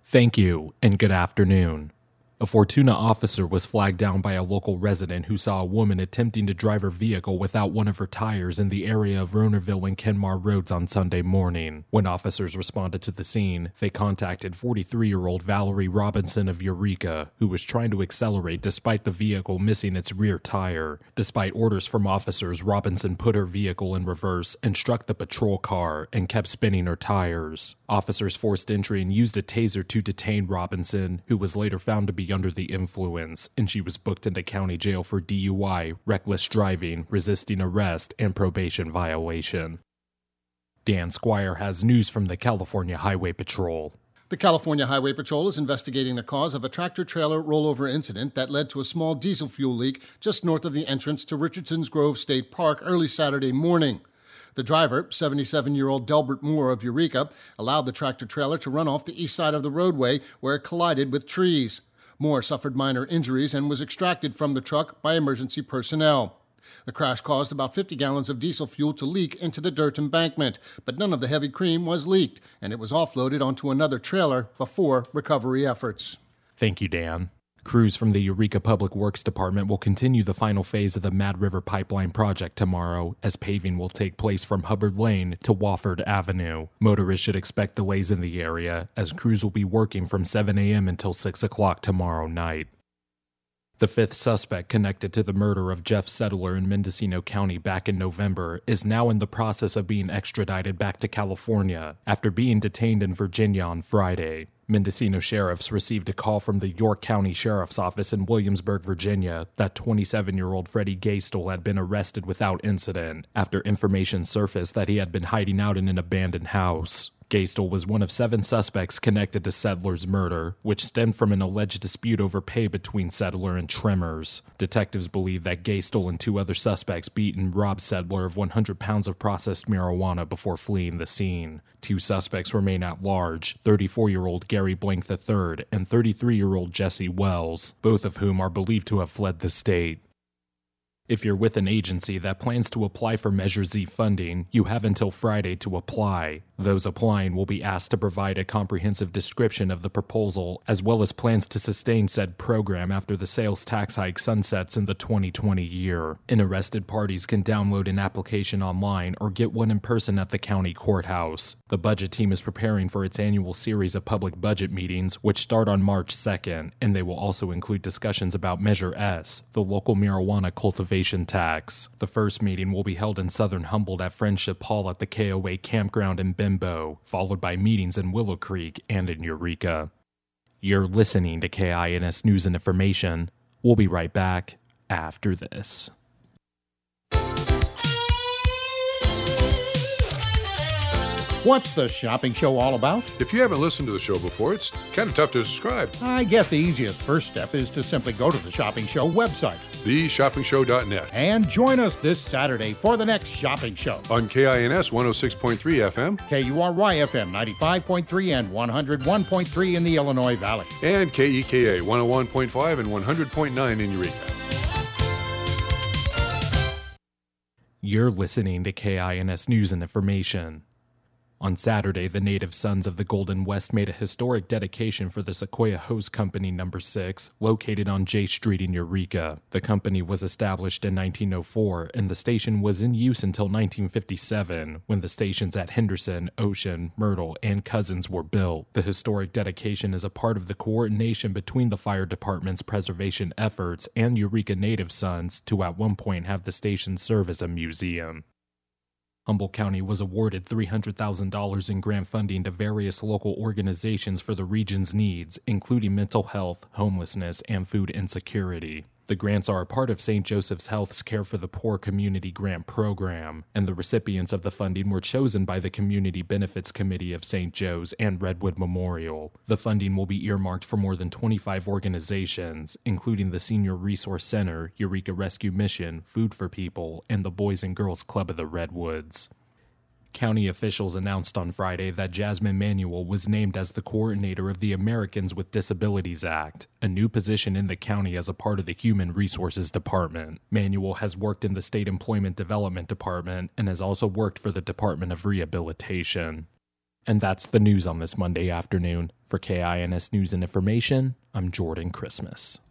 Thank you, and good afternoon. A Fortuna officer was flagged down by a local resident who saw a woman attempting to drive her vehicle without one of her tires in the area of Ronerville and Kenmar Roads on Sunday morning. When officers responded to the scene, they contacted 43-year-old Valerie Robinson of Eureka, who was trying to accelerate despite the vehicle missing its rear tire. Despite orders from officers, Robinson put her vehicle in reverse and struck the patrol car and kept spinning her tires. Officers forced entry and used a taser to detain Robinson, who was later found to be under the influence, and she was booked into county jail for DUI, reckless driving, resisting arrest, and probation violation. Dan Squire has news from the California Highway Patrol. The California Highway Patrol is investigating the cause of a tractor-trailer rollover incident that led to a small diesel fuel leak just north of the entrance to Richardson's Grove State Park early Saturday morning. The driver, 77-year-old Delbert Moore of Eureka, allowed the tractor-trailer to run off the east side of the roadway where it collided with trees. Moore suffered minor injuries and was extracted from the truck by emergency personnel. The crash caused about 50 gallons of diesel fuel to leak into the dirt embankment, but none of the heavy cream was leaked, and it was offloaded onto another trailer before recovery efforts. Thank you, Dan. Crews from the Eureka Public Works Department will continue the final phase of the Mad River Pipeline project tomorrow, as paving will take place from Hubbard Lane to Wofford Avenue. Motorists should expect delays in the area, as crews will be working from 7 a.m. until 6 o'clock tomorrow night. The fifth suspect connected to the murder of Jeff Settler in Mendocino County back in November is now in the process of being extradited back to California after being detained in Virginia on Friday. Mendocino sheriffs received a call from the York County Sheriff's Office in Williamsburg, Virginia, that 27-year-old Freddie Gaistel had been arrested without incident after information surfaced that he had been hiding out in an abandoned house. Gaistel was one of 7 suspects connected to Settler's murder, which stemmed from an alleged dispute over pay between Settler and Tremors. Detectives believe that Gaistel and 2 other suspects beat and robbed Settler of 100 pounds of processed marijuana before fleeing the scene. 2 suspects remain at large, 34-year-old Gary Blank III and 33-year-old Jesse Wells, both of whom are believed to have fled the state. If you're with an agency that plans to apply for Measure Z funding, you have until Friday to apply. Those applying will be asked to provide a comprehensive description of the proposal, as well as plans to sustain said program after the sales tax hike sunsets in the 2020 year. Interested parties can download an application online or get one in person at the county courthouse. The budget team is preparing for its annual series of public budget meetings, which start on March 2nd, and they will also include discussions about Measure S, the local marijuana cultivation tax. The first meeting will be held in southern Humboldt at Friendship Hall at the KOA campground in Bimbo, followed by meetings in Willow Creek and in Eureka. You're listening to KINS News and Information. We'll be right back after this. What's the shopping show all about? If you haven't listened to the show before, it's kind of tough to describe. I guess the easiest first step is to simply go to the Shopping Show website. TheShoppingShow.net. And join us this Saturday for the next Shopping Show. On KINS 106.3 FM. KURY FM 95.3 and 101.3 in the Illinois Valley. And KEKA 101.5 and 100.9 in Eureka. You're listening to KINS News and Information. On Saturday, the Native Sons of the Golden West made a historic dedication for the Sequoia Hose Company No. 6, located on J Street in Eureka. The company was established in 1904, and the station was in use until 1957, when the stations at Henderson, Ocean, Myrtle, and Cousins were built. The historic dedication is a part of the coordination between the fire department's preservation efforts and Eureka Native Sons to at one point have the station serve as a museum. Humboldt County was awarded $300,000 in grant funding to various local organizations for the region's needs, including mental health, homelessness, and food insecurity. The grants are a part of St. Joseph's Health's Care for the Poor Community Grant Program, and the recipients of the funding were chosen by the Community Benefits Committee of St. Joe's and Redwood Memorial. The funding will be earmarked for more than 25 organizations, including the Senior Resource Center, Eureka Rescue Mission, Food for People, and the Boys and Girls Club of the Redwoods. County officials announced on Friday that Jasmine Manuel was named as the coordinator of the Americans with Disabilities Act, a new position in the county as a part of the Human Resources Department. Manuel has worked in the State Employment Development Department and has also worked for the Department of Rehabilitation. And that's the news on this Monday afternoon. For KINS News and Information, I'm Jordan Christmas.